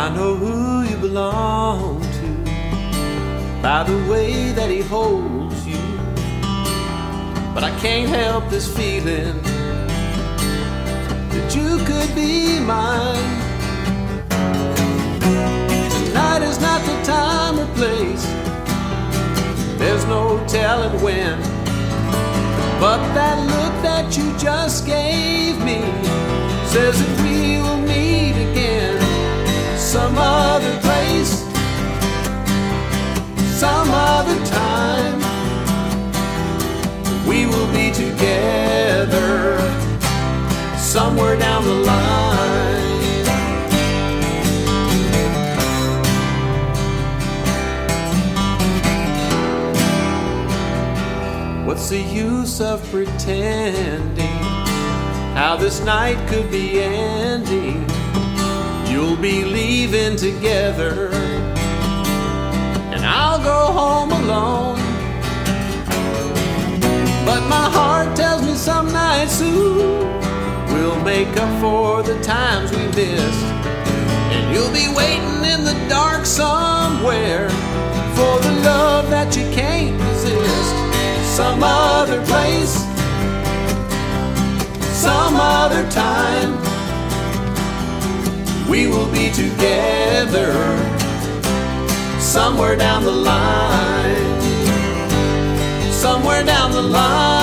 I know who you belong to by the way that he holds you, but I can't help this feeling that you could be mine. Tonight is not the time or place, there's no telling when, but that look that you just gave me says that we will meet again some other place, some other time. We will be together somewhere down the line. What's the use of pretending how this night could be ending? You'll be leaving together and I'll go home alone. But my heart tells me some night soon we'll make up for the times we missed, and you'll be waiting in the dark somewhere for the love that you can't resist. Some other place, some other time, we will be together somewhere down the line, somewhere down the line.